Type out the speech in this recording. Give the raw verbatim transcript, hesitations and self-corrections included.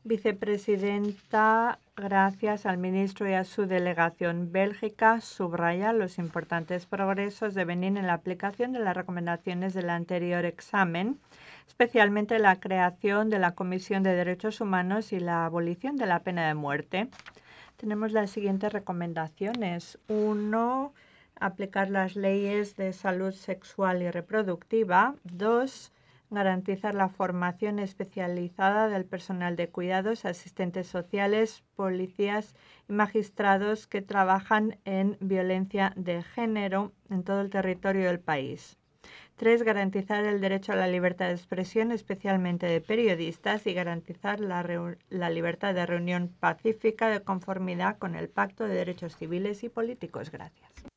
Vicepresidenta, gracias al ministro y a su delegación. Bélgica subraya los importantes progresos de Benín en la aplicación de las recomendaciones del anterior examen, especialmente la creación de la Comisión de Derechos Humanos y la abolición de la pena de muerte. Tenemos las siguientes recomendaciones. Uno, aplicar las leyes de salud sexual y reproductiva. Dos, garantizar la formación especializada del personal de cuidados, asistentes sociales, policías y magistrados que trabajan en violencia de género en todo el territorio del país. Tres, garantizar el derecho a la libertad de expresión, especialmente de periodistas, y garantizar la, la libertad de reunión pacífica de conformidad con el Pacto de Derechos Civiles y Políticos. Gracias.